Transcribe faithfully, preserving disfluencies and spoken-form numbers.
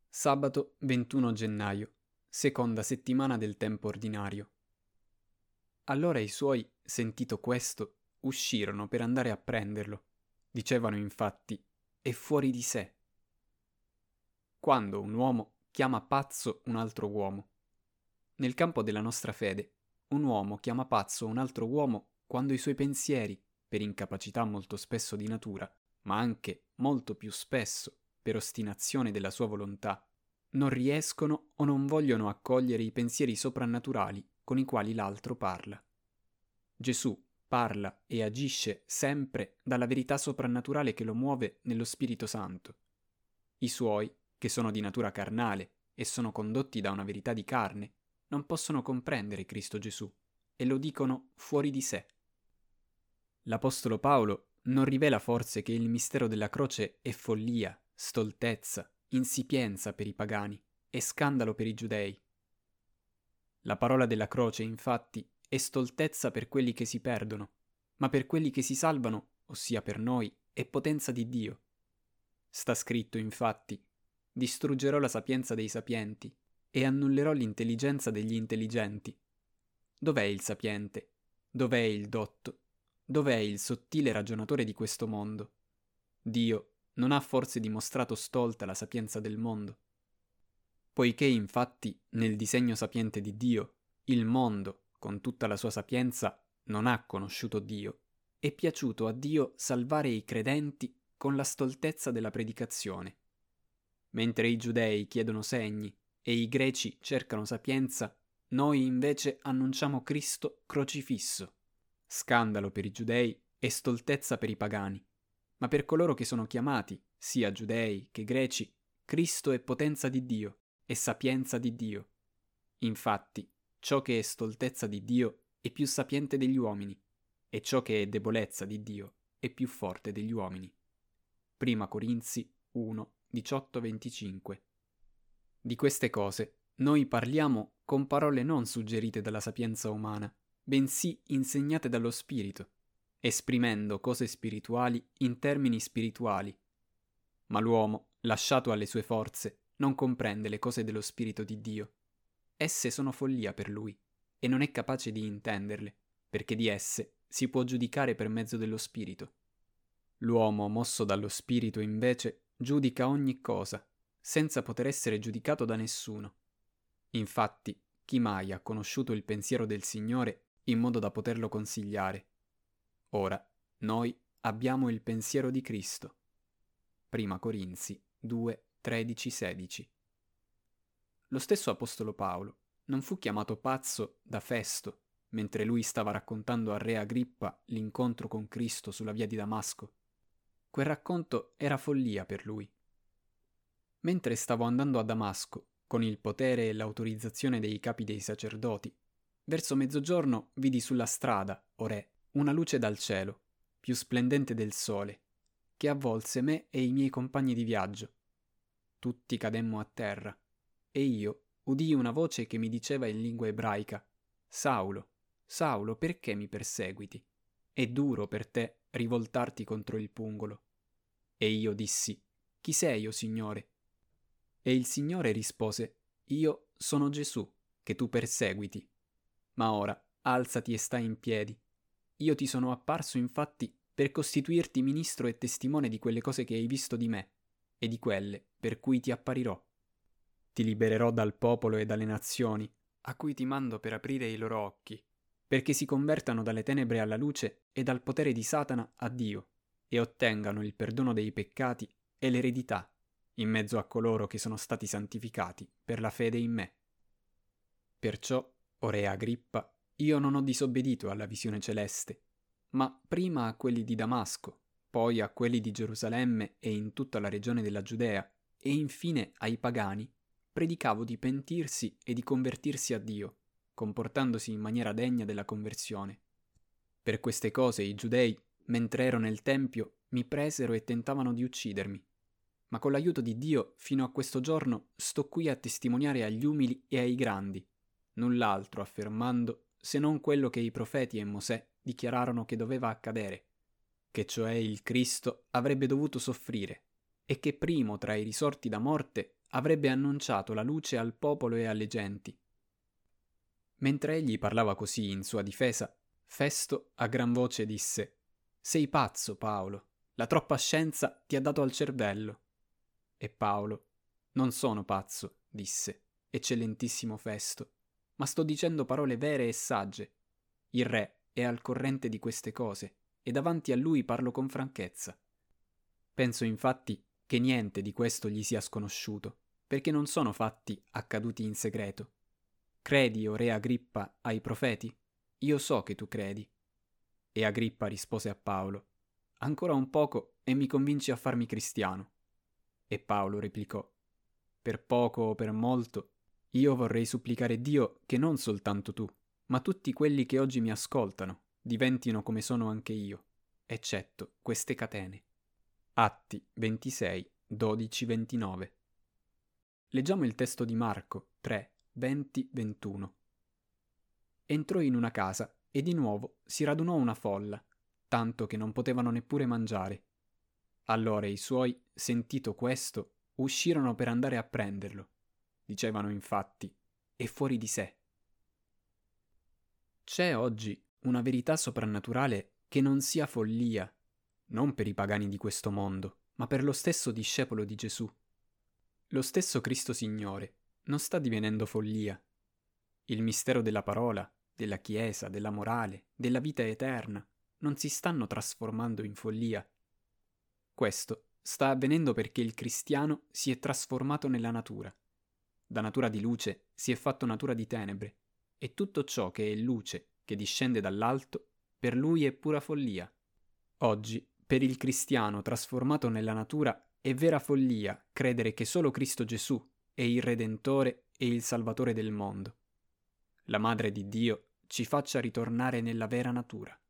Sabato ventuno gennaio, seconda settimana del tempo ordinario. Allora i suoi, sentito questo, uscirono per andare a prenderlo. Dicevano infatti, è fuori di sé. Quando un uomo chiama pazzo un altro uomo. Nel campo della nostra fede, un uomo chiama pazzo un altro uomo quando i suoi pensieri, per incapacità molto spesso di natura, ma anche molto più spesso per ostinazione della sua volontà, non riescono o non vogliono accogliere i pensieri soprannaturali con i quali l'altro parla. Gesù parla e agisce sempre dalla verità soprannaturale che lo muove nello Spirito Santo. I suoi, che sono di natura carnale e sono condotti da una verità di carne, non possono comprendere Cristo Gesù e lo dicono fuori di sé. L'Apostolo Paolo non rivela forse che il mistero della croce è follia, stoltezza, insipienza per i pagani e scandalo per i giudei. La parola della croce, infatti, è stoltezza per quelli che si perdono, ma per quelli che si salvano, ossia per noi, è potenza di Dio. Sta scritto, infatti, distruggerò la sapienza dei sapienti e annullerò l'intelligenza degli intelligenti. Dov'è il sapiente? Dov'è il dotto? Dov'è il sottile ragionatore di questo mondo? Dio non ha forse dimostrato stolta la sapienza del mondo? Poiché infatti nel disegno sapiente di Dio il mondo, con tutta la sua sapienza, non ha conosciuto Dio, è piaciuto a Dio salvare i credenti con la stoltezza della predicazione. Mentre i giudei chiedono segni e i greci cercano sapienza, noi invece annunciamo Cristo crocifisso. Scandalo per i giudei e stoltezza per i pagani. Ma per coloro che sono chiamati, sia giudei che greci, Cristo è potenza di Dio e sapienza di Dio. Infatti, ciò che è stoltezza di Dio è più sapiente degli uomini, e ciò che è debolezza di Dio è più forte degli uomini. Prima Corinzi uno, diciotto venticinque. Di queste cose noi parliamo con parole non suggerite dalla sapienza umana, bensì insegnate dallo Spirito, esprimendo cose spirituali in termini spirituali. Ma l'uomo, lasciato alle sue forze, non comprende le cose dello Spirito di Dio. Esse sono follia per lui, e non è capace di intenderle, perché di esse si può giudicare per mezzo dello Spirito. L'uomo, mosso dallo Spirito, invece, giudica ogni cosa, senza poter essere giudicato da nessuno. Infatti, chi mai ha conosciuto il pensiero del Signore in modo da poterlo consigliare? Ora, noi abbiamo il pensiero di Cristo. Prima Corinzi due, tredici sedici. Lo stesso Apostolo Paolo non fu chiamato pazzo da Festo, mentre lui stava raccontando a re Agrippa l'incontro con Cristo sulla via di Damasco. Quel racconto era follia per lui. Mentre stavo andando a Damasco, con il potere e l'autorizzazione dei capi dei sacerdoti, verso mezzogiorno vidi sulla strada, o re, una luce dal cielo, più splendente del sole, che avvolse me e i miei compagni di viaggio. Tutti cademmo a terra, e io udii una voce che mi diceva in lingua ebraica: Saulo, Saulo, perché mi perseguiti? È duro per te rivoltarti contro il pungolo. E io dissi: Chi sei, o Signore? E il Signore rispose: Io sono Gesù, che tu perseguiti. Ma ora alzati e stai in piedi. Io ti sono apparso infatti per costituirti ministro e testimone di quelle cose che hai visto di me, e di quelle per cui ti apparirò. Ti libererò dal popolo e dalle nazioni, a cui ti mando per aprire i loro occhi, perché si convertano dalle tenebre alla luce e dal potere di Satana a Dio, e ottengano il perdono dei peccati e l'eredità, in mezzo a coloro che sono stati santificati per la fede in me. Perciò, o re Agrippa, io non ho disobbedito alla visione celeste, ma prima a quelli di Damasco, poi a quelli di Gerusalemme e in tutta la regione della Giudea, e infine ai pagani, predicavo di pentirsi e di convertirsi a Dio, comportandosi in maniera degna della conversione. Per queste cose i giudei, mentre ero nel tempio, mi presero e tentavano di uccidermi. Ma con l'aiuto di Dio, fino a questo giorno, sto qui a testimoniare agli umili e ai grandi, null'altro affermando se non quello che i profeti e Mosè dichiararono che doveva accadere, che cioè il Cristo avrebbe dovuto soffrire, e che primo tra i risorti da morte avrebbe annunciato la luce al popolo e alle genti. Mentre egli parlava così in sua difesa, Festo a gran voce disse: «Sei pazzo, Paolo, la troppa scienza ti ha dato al cervello». E Paolo: «Non sono pazzo», disse, eccellentissimo Festo, «ma sto dicendo parole vere e sagge. Il re è al corrente di queste cose, e davanti a lui parlo con franchezza. Penso infatti che niente di questo gli sia sconosciuto, perché non sono fatti accaduti in segreto. Credi, o re Agrippa, ai profeti? Io so che tu credi». E Agrippa rispose a Paolo: «Ancora un poco e mi convinci a farmi cristiano». E Paolo replicò: «Per poco o per molto, io vorrei supplicare Dio che non soltanto tu, ma tutti quelli che oggi mi ascoltano, diventino come sono anche io, eccetto queste catene». Atti ventisei, dodici ventinove. Leggiamo il testo di Marco tre, venti ventuno. Entrò in una casa e di nuovo si radunò una folla, tanto che non potevano neppure mangiare. Allora i suoi, sentito questo, uscirono per andare a prenderlo. Dicevano infatti: «È fuori di sé». C'è oggi una verità soprannaturale che non sia follia, non per i pagani di questo mondo, ma per lo stesso discepolo di Gesù. Lo stesso Cristo Signore non sta divenendo follia. Il mistero della parola, della Chiesa, della morale, della vita eterna non si stanno trasformando in follia. Questo sta avvenendo perché il cristiano si è trasformato nella natura. Da natura di luce si è fatto natura di tenebre, e tutto ciò che è luce, che discende dall'alto, per lui è pura follia. Oggi, per il cristiano trasformato nella natura, è vera follia credere che solo Cristo Gesù è il Redentore e il Salvatore del mondo. La Madre di Dio ci faccia ritornare nella vera natura.